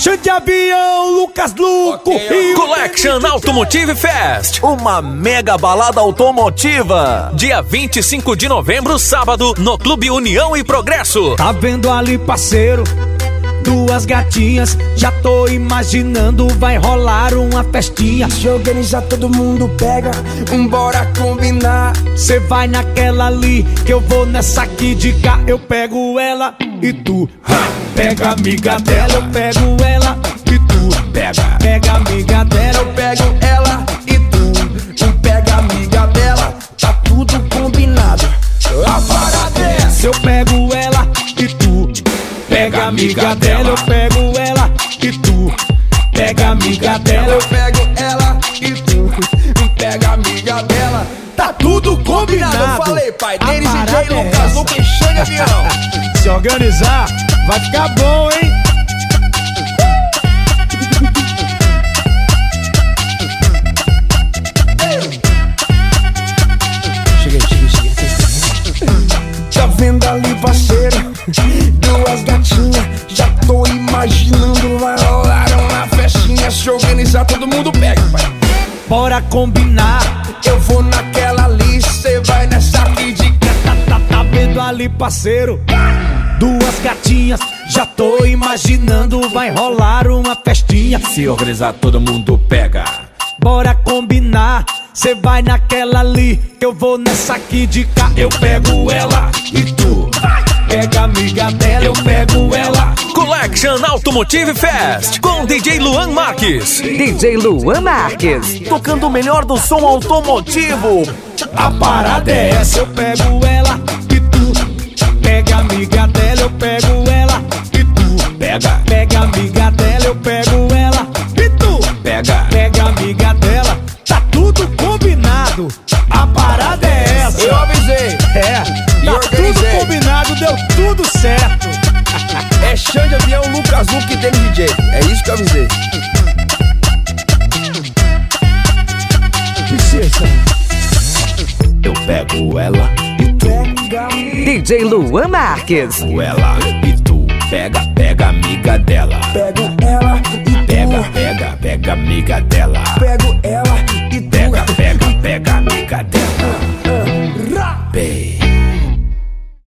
Xande Avião, Lucas Luco e Collection Automotive Fest, uma mega balada automotiva. dia 25 de novembro, sábado, no Clube União e Progresso. Tá vendo ali, parceiro? Duas gatinhas, já tô imaginando, vai rolar uma festinha. Se organizar, todo mundo pega, bora combinar. Cê vai naquela ali, que eu vou nessa aqui de cá. Eu pego ela e tu pega a amiga dela. Eu pego ela e tu pega a amiga dela. Eu pego ela e tu pega a amiga dela. Tá tudo combinado, a parada é essa. Eu pego ela e tu pega a amiga dela. Eu pego ela e tu pega a amiga dela. Eu pego ela e tu pega a amiga dela. Tá tudo combinado. Eu falei, pai, Denis DJ, Lucas Luco e Xande Avião. Se organizar, vai ficar bom, hein? Cheguei. Tá vendo ali, parceiro? Duas gatinhas, já tô imaginando, vai rolar uma festinha. Se organizar, todo mundo pega, pai. Bora combinar. Eu vou naquela ali, cê vai nessa aqui de cá. Tá vendo ali, parceiro? Duas gatinhas, já tô imaginando, vai rolar uma festinha. Se organizar, todo mundo pega. Bora combinar. Cê vai naquela ali, que eu vou nessa aqui de cá. Eu pego ela e tu pega a amiga dela. Eu pego ela. Collection Automotive Fest, com DJ Luan Marques. DJ Luan Marques, tocando o melhor do som automotivo. A parada é essa. Eu pego ela e tu pega a amiga dela. Eu pego ela e tu pega a amiga dela. Eu pego ela e tu pega a amiga dela. Tá tudo combinado, a parada é essa. Eu avisei. Tá tudo combinado, deu tudo certo. É Xande Avião, Lucas Luco e Denis DJ. É isso que eu avisei. Eu pego ela e tu DJ Luan Marques. ela e tu pega a amiga dela. Pego ela e tu Pega amiga dela. pego ela